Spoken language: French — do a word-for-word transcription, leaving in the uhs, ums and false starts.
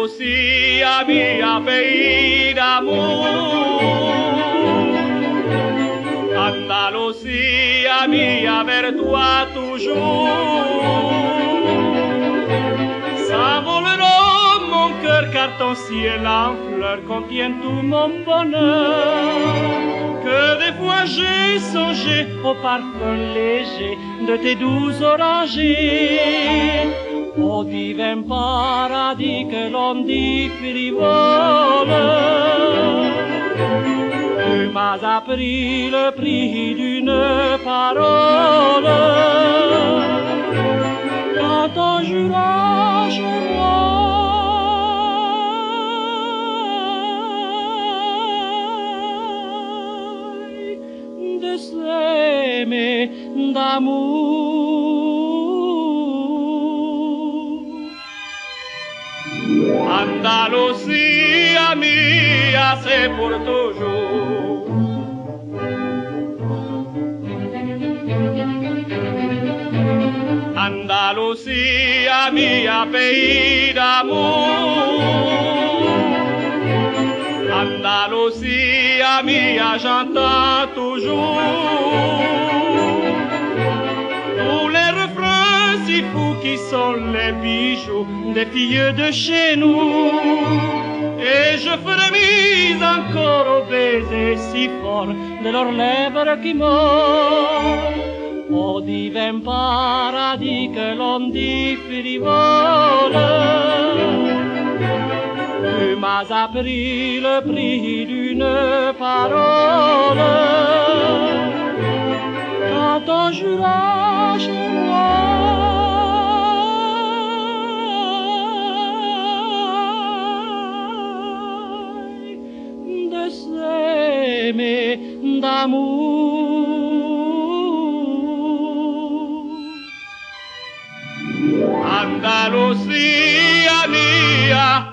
Andalusia, mia pays d'amour. Andalusia, mia vers toi toujours. S'envoleront mon cœur car ton ciel en fleurs contient tout mon bonheur. Que des fois j'ai songé au parfum léger de tes doux orangers. Au divin paradis que l'on dit frivole. Tu m'as appris le prix d'une parole. Quand on jura chez moi de s'aimer d'amour. Andalusia mia, c'est pour toujours. Andalusia mia, pays d'amour. Andalusia mia, j'entends toujours tous les refrains si fous qui sont les bijoux des filles de chez nous. Et je ferai mise encore au baiser si fort de leurs lèvres qui m'ont. Au divin paradis que l'on dit frivole. Tu m'as appris le prix d'une parole. Quand on jura chez moi de s'aimer d'amour. Andalusia mia,